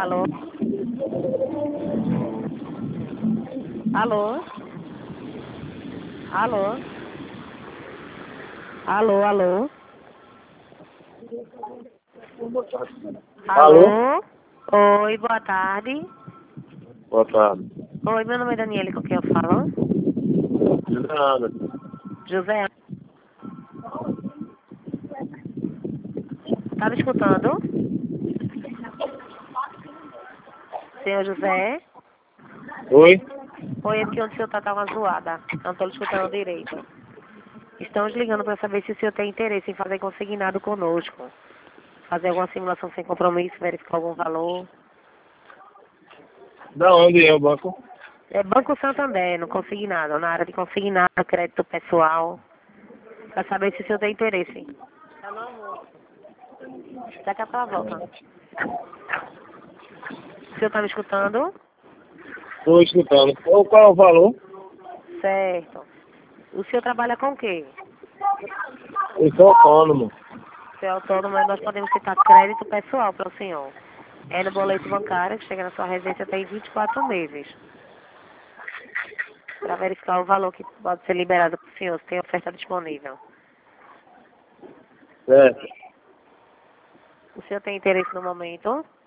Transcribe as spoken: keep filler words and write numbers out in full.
Alô? Alô? Alô? Alô, alô? Alô? Alô? Oi, boa tarde. Boa tarde. Oi, meu nome é Daniele, com quem eu falo? Nada. José. Tá me escutando? Senhor José? Oi? Oi, é porque onde o senhor tá tá uma zoada. Não tô lhe escutando direito. Estamos ligando para saber se o senhor tem interesse em fazer consignado conosco. Fazer alguma simulação sem compromisso, verificar algum valor. Da onde é o banco? É Banco Santander, no consignado, na área de consignado, crédito pessoal. Para saber se o senhor tem interesse. Tá no almoço. Daqui a pouco ela volta. O senhor tá me escutando? Estou escutando. Qual, qual é o valor? Certo. O senhor trabalha com o quê? Eu sou autônomo. Se é autônomo, nós podemos citar crédito pessoal para o senhor. É no boleto bancário, que chega na sua residência tem vinte e quatro meses. Para verificar o valor que pode ser liberado para o senhor, se tem oferta disponível. Certo. O senhor tem interesse no momento?